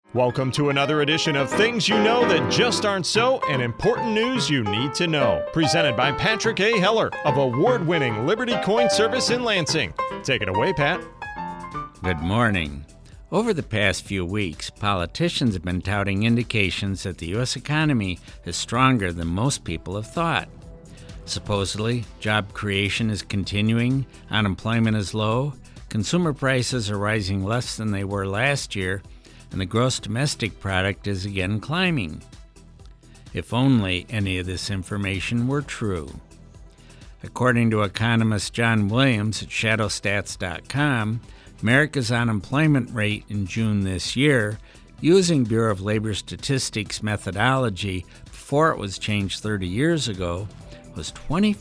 Welcome to another edition of Things You Know That Just Aren't So and Important News You Need to Know. Presented by Patrick A. Heller of award-winning Liberty Coin Service in Lansing. Take it away, Pat. Good morning. Over the past few weeks, politicians have been touting indications that the U.S. economy is stronger than most people have thought. Supposedly, job creation is continuing, unemployment is low, consumer prices are rising less than they were last year, and the gross domestic product is again climbing. If only any of this information were true. According to economist John Williams at shadowstats.com, America's unemployment rate in June this year, using Bureau of Labor Statistics methodology before it was changed 30 years ago, was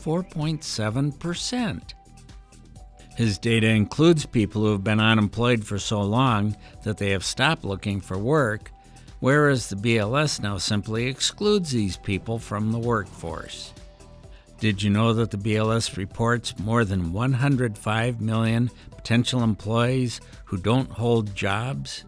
24.7%. His data includes people who have been unemployed for so long that they have stopped looking for work, whereas the BLS now simply excludes these people from the workforce. Did you know that the BLS reports more than 105 million potential employees who don't hold jobs?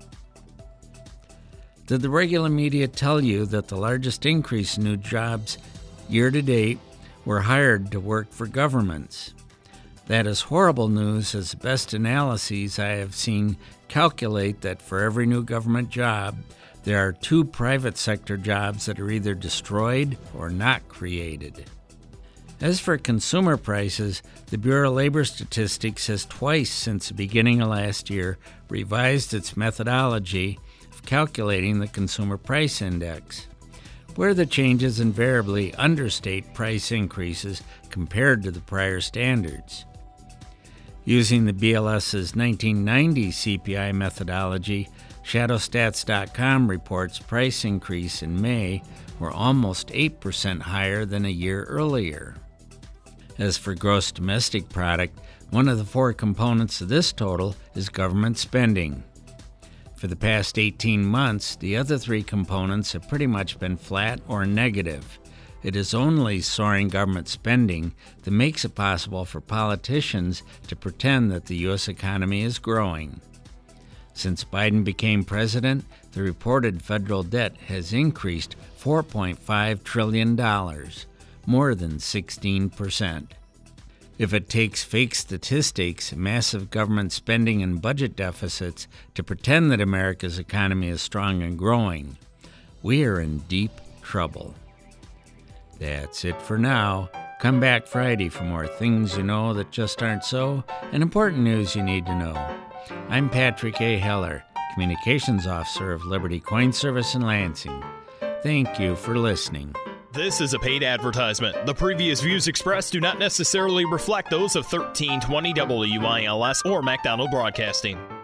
Did the regular media tell you that the largest increase in new jobs year-to-date were hired to work for governments? That is horrible news, as the best analyses I have seen calculate that for every new government job, there are 2 private sector jobs that are either destroyed or not created. As for consumer prices, the Bureau of Labor Statistics has twice since the beginning of last year revised its methodology of calculating the Consumer Price Index, where the changes invariably understate price increases compared to the prior standards. Using the BLS's 1990 CPI methodology, shadowstats.com reports price increase in May were almost 8% higher than a year earlier. As for gross domestic product, one of the 4 components of this total is government spending. For the past 18 months, the other 3 components have pretty much been flat or negative. It is only soaring government spending that makes it possible for politicians to pretend that the U.S. economy is growing. Since Biden became president, the reported federal debt has increased $4.5 trillion, more than 16%. If it takes fake statistics, massive government spending, and budget deficits to pretend that America's economy is strong and growing, we are in deep trouble. That's it for now. Come back Friday for more Things You Know That Just Aren't So and important news you need to know. I'm Patrick A. Heller, Communications Officer of Liberty Coin Service in Lansing. Thank you for listening. This is a paid advertisement. The previous views expressed do not necessarily reflect those of 1320 WILS or McDonald Broadcasting.